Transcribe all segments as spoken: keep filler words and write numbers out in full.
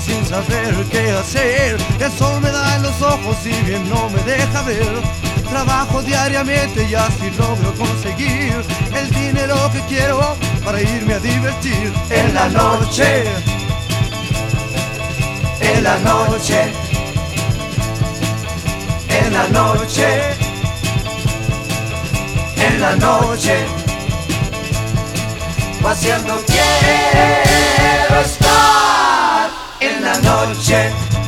sin saber qué hacer. El sol me da en los ojos y bien no me deja ver. Trabajo diariamente y así logro conseguir el dinero que quiero para irme a divertir. En la noche, en la noche, en la noche, en la noche, paseando quiero estar en la noche.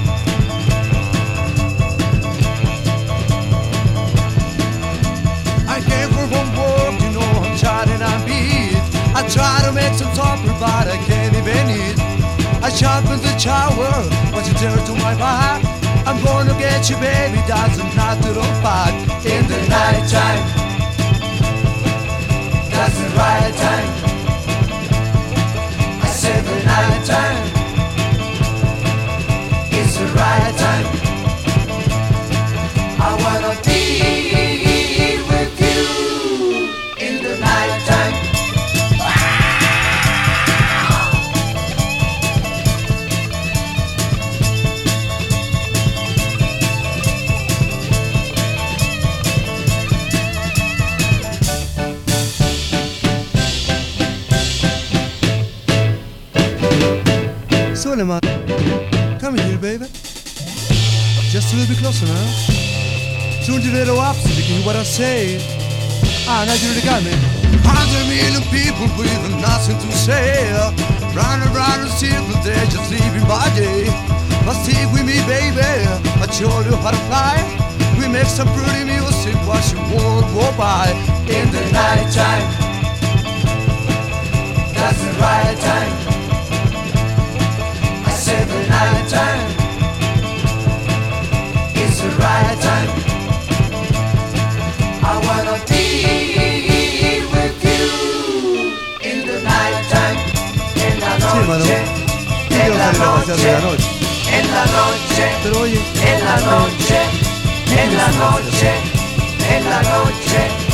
I came from work, you know I'm tired and I'm beat. I try to make some supper but I can't even eat. I jump in the shower, but you turn to my back. I'm gonna get you baby, that's a natural fact. In the night time, that's the right time. I said the night time, it's the right time. I wanna be with you in the night time. Soleman, come here, baby. Just a little bit closer now. Tune the radio up so you can hear what I say. Ah, now you really got me. Hundred million people with nothing to say. Round and round in circles, they're just living by day. But stick with me, baby. I show you how to fly. We make some pretty music, watch the world go by. In the night time, that's the right time. The night time, it's the right time. I wanna be with you in the night time. En la noche, en la noche, en la noche, en la noche, en la noche, en la noche.